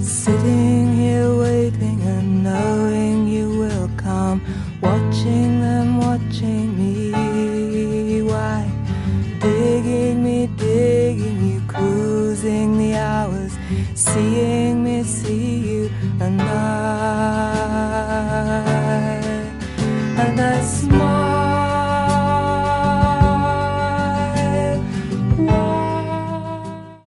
Sitting here waiting and knowing you will come, watching them watching me.